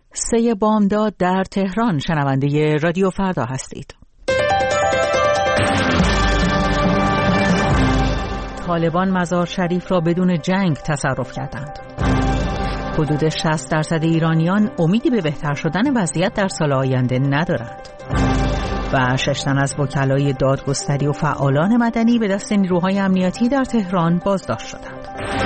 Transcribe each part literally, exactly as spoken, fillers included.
سه بامداد در تهران. شنونده رادیو فردا هستید. طالبان مزار شریف را بدون جنگ تصرف کردند. حدود شصت درصد ایرانیان امیدی به بهتر شدن وضعیت در سال آینده ندارند. و شش تن از وکلای دادگستری و فعالان مدنی به دست نیروهای امنیتی در تهران بازداشت شدند.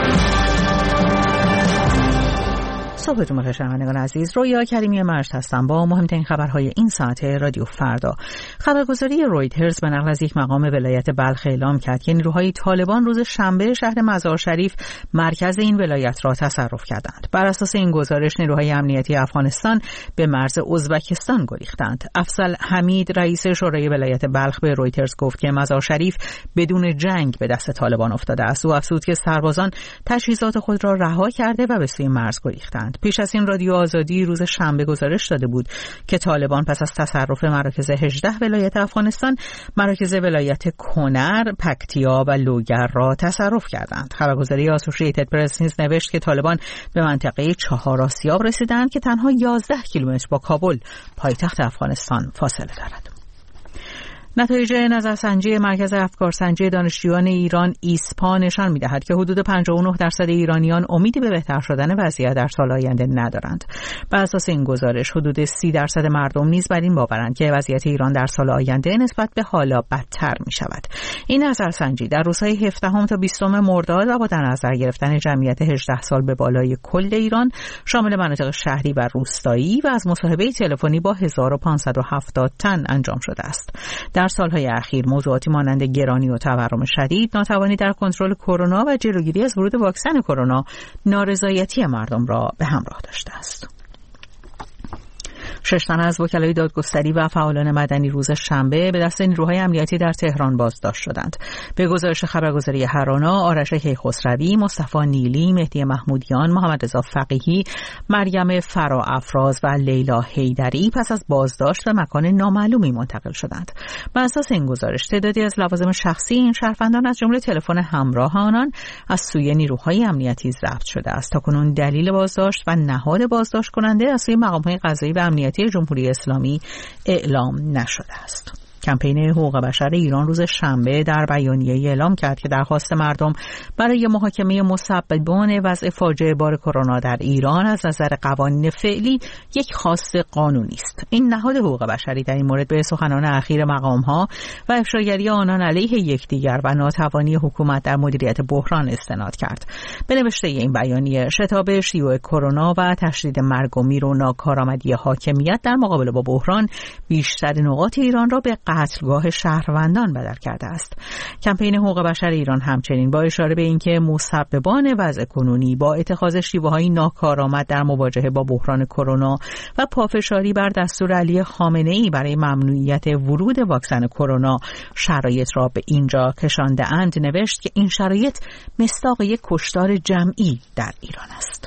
صبحتون بخیر شنوندگان عزیز. رویا کریمی مرشد هستم با مهمترین خبرهای این ساعت رادیو فردا. خبرگزاری رویترز به نقل از یک مقام ولایت بلخ اعلام کرد که نیروهای طالبان روز شنبه شهر مزار شریف مرکز این ولایت را تصرف کردند. بر اساس این گزارش نیروهای امنیتی افغانستان به مرز ازبکستان گریختند. افضل حمید رئیس شورای ولایت بلخ به رویترز گفت که مزار شریف بدون جنگ به دست طالبان افتاده است. او افزود که سربازان تجهیزات خود را رها کرده و به سوی مرز گریختند. پیش از این رادیو آزادی روز شنبه گزارش داده بود که طالبان پس از تصرف مراکز هجده ولایت افغانستان مراکز ولایت کنر، پکتیا و لوگر را تصرف کردند. خبرگزاری آسوشییتد پرس نیز نوشت که طالبان به منطقه چهار آسیاب رسیدند که تنها یازده کیلومتر با کابل پایتخت افغانستان فاصله دارد. نتایج نظرسنجی مرکز افکارسنجی دانشجویان ایران ایسپا نشان می‌دهد که حدود پنجاه و نه درصد ایرانیان امیدی به بهتر شدن وضعیت در سال آینده ندارند. بر اساس این گزارش حدود سی درصد مردم نیز بر این باورند که وضعیت ایران در سال آینده نسبت به حالا بدتر می‌شود. این نظرسنجی در روزهای هفدهم تا بیستم مرداد و با در نظر گرفتن جمعیت هجده سال به بالای کل ایران شامل مناطق شهری و روستایی و از مصاحبه تلفنی با هزار و پانصد و هفتاد تن انجام شده است. در سالهای اخیر موضوعاتی مانند گرانی و تورم شدید، ناتوانی در کنترل کرونا و جلوگیری از ورود واکسن کرونا نارضایتی مردم را به همراه داشته است. شش تن از وکلای دادگستری و فعالان مدنی روز شنبه به دست نیروهای امنیتی در تهران بازداشت شدند. به گزارش خبرگزاری هرانا، آرش کیخسروی، مصطفی نیلی، مهدی محمودیان، محمد رضا فقیهی، مریم فراافراز و لیلا حیدری پس از بازداشت به مکان نامعلومی منتقل شدند. بر اساس این گزارش تعدادی از لوازم شخصی این شهروندان از جمله تلفن همراه آنان از سوی نیروهای امنیتی ضبط شده است. تاکنون دلیل بازداشت و نهاد بازداشت کننده از سوی مقام‌های قضایی و امنیتی جمهوری اسلامی اعلام نشده است. کمپین حقوق بشر ایران روز شنبه در بیانیه‌ای اعلام کرد که درخواست مردم برای محاکمه مسببان وضع فاجعه بار کرونا در ایران از نظر قوانین فعلی یک خواست قانونی است. این نهاد حقوق بشری در این مورد به سخنان اخیر مقام‌ها و افشاگری آنان علیه یکدیگر و ناتوانی حکومت در مدیریت بحران استناد کرد. به نوشته این بیانیه، شتاب شیوع کرونا و تشدید مرگ و میر و ناکارآمدی حاکمیت در مقابله با بحران بیشتر نقاط ایران را به قتلگاه شهروندان بدل کرده است. کمپین حقوق بشر ایران همچنین با اشاره به اینکه مسببان وضع کنونی با اتخاذ شیوه‌های ناکارآمد در مواجهه با بحران کرونا و پافشاری بر دستور علی خامنه‌ای برای ممنوعیت ورود واکسن کرونا شرایط را به اینجا کشانده اند، نوشت که این شرایط مصداق یک کشتار جمعی در ایران است.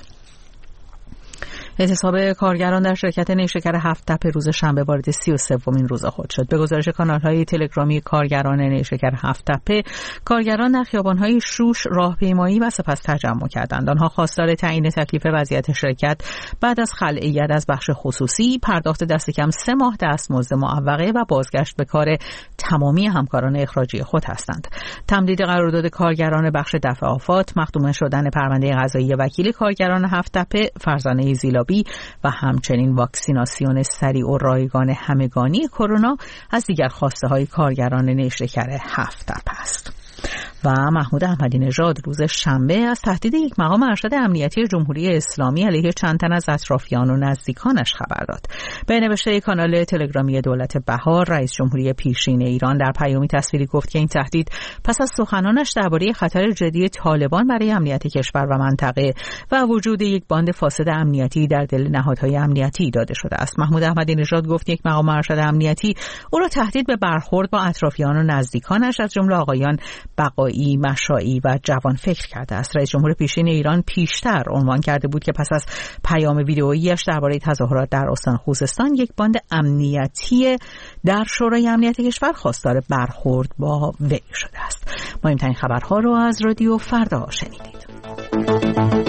اعتصاب کارگران در شرکت نیشکر هفت تپه روز شنبه وارد سی و سومین روز خود شد. به گزارش کانال‌های تلگرامی کارگران نیشکر هفت تپه، کارگران در خیابان‌های شوش راهپیمایی و سپس تجمع کردند. آنها خواستار تعیین تکلیف وضعیت شرکت بعد از خلع ید از بخش خصوصی، پرداخت دست کم سه ماه دستمزد معوقه و بازگشت به کار تمامی همکاران اخراجی خود هستند. تمدید قرارداد کارگران بخش دفع آفات، مختوم شدن پرونده قضایی وکیل کارگران هفت تپه فرزانه زیلا و همچنین واکسیناسیون سریع و رایگان همگانی کرونا از دیگر خواسته های کارگران نیشکر هفت تپه است. و محمود احمدی نژاد روز شنبه از تهدید یک مقام ارشد امنیتی جمهوری اسلامی علیه چند تن از اطرافیان و نزدیکانش خبر داد. به نوشته کانال تلگرامی دولت بهار، رئیس جمهوری پیشین ایران در پیامی تصویری گفت که این تهدید پس از سخنانش درباره خطر جدی طالبان برای امنیت کشور و منطقه و وجود یک باند فاسد امنیتی در دل نهادهای امنیتی داده شده است. محمود احمدی نژاد گفت یک مقام ارشد امنیتی او را تهدید به برخورد با اطرافیان و نزدیکانش از جمله آقایان بقایی، مشائی و جوان فکر کرده است. رئیس جمهور پیشین ایران پیشتر عنوان کرده بود که پس از پیام ویدئویی‌اش درباره تظاهرات در استان خوزستان، یک باند امنیتی در شورای امنیت کشور خواستار برخورد با وی شده است. مهمترین خبرها رو از رادیو فردا شنیدید.